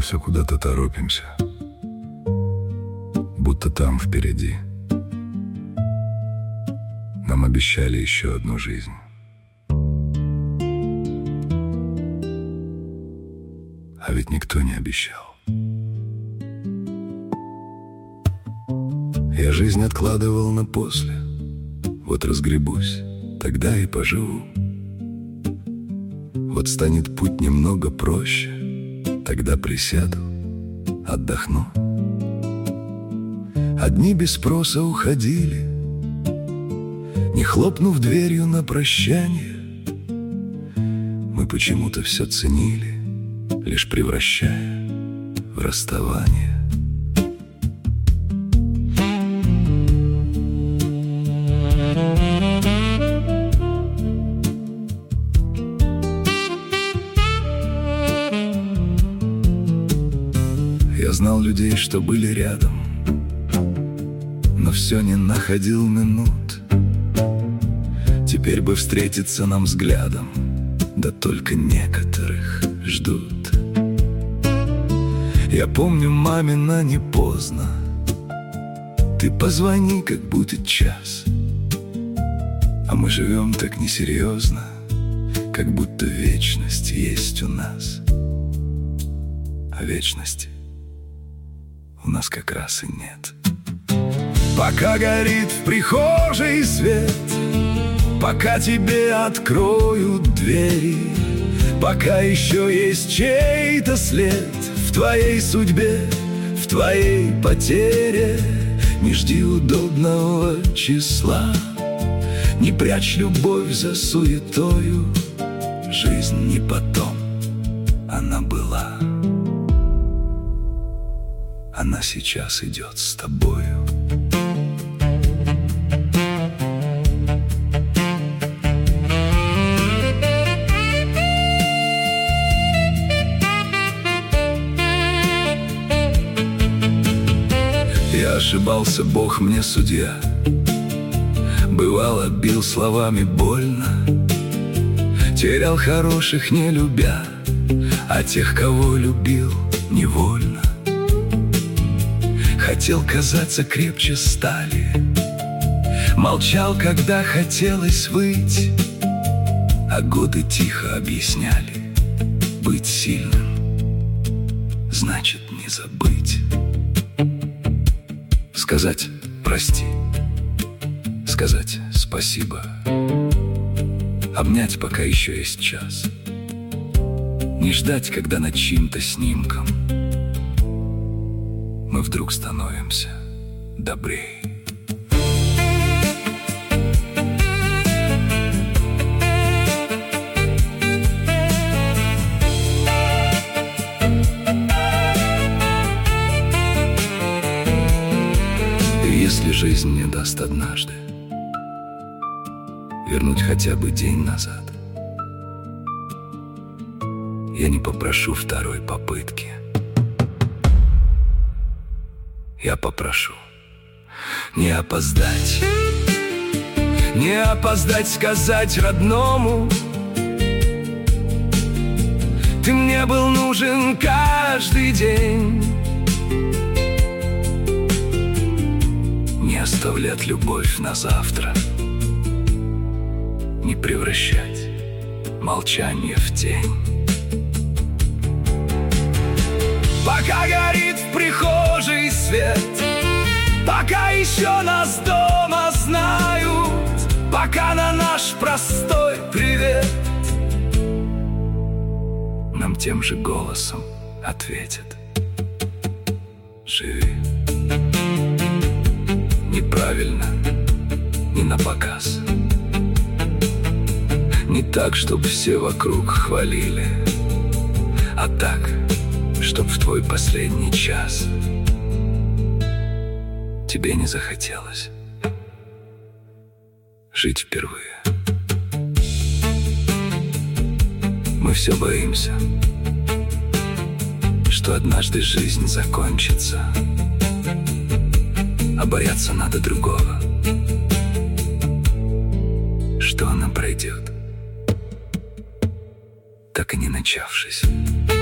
все куда-то торопимся, будто там впереди нам обещали еще одну жизнь. А ведь никто не обещал. Я жизнь откладывал на после. Вот разгребусь, тогда и поживу. Вот станет путь немного проще, тогда присяду, отдохну. Одни без спроса уходили, не хлопнув дверью на прощание. Мы почему-то все ценили, лишь превращая в расставание. Я знал людей, что были рядом, но все не находил минут. Теперь бы встретиться нам взглядом, да только некоторых ждут. Я помню мамина не поздно, ты позвони, как будет час. А мы живем так несерьезно, как будто вечность есть у нас. А вечности у нас как раз и нет. Пока горит в прихожей свет, пока тебе откроют двери, пока еще есть чей-то след в твоей судьбе, в твоей потере, не жди удобного числа, не прячь любовь за суетою. Жизнь не потом, она была. Она сейчас идет с тобою. Я ошибался, Бог мне судья. Бывало, бил словами больно, терял хороших, не любя, а тех, кого любил, невольно. Хотел казаться крепче стали, молчал, когда хотелось выйти, а годы тихо объясняли: быть сильным значит не забыть. Сказать прости, сказать спасибо, обнять, пока еще есть час, не ждать, когда над чьим-то снимком мы вдруг становимся добрей. Если жизнь мне даст однажды вернуть хотя бы день назад, я не попрошу второй попытки. Я попрошу не опоздать, не опоздать сказать родному: ты мне был нужен каждый день. Не оставлять любовь на завтра, не превращать молчание в тень. Пока горит в прихожей свет, пока еще нас дома знают, пока на наш простой привет нам тем же голосом ответят: живи. Неправильно, не напоказ, не так, чтоб все вокруг хвалили, а так, чтоб в твой последний час тебе не захотелось жить впервые. Мы все боимся, что однажды жизнь закончится, а бояться надо другого, что она пройдет, так и не начавшись.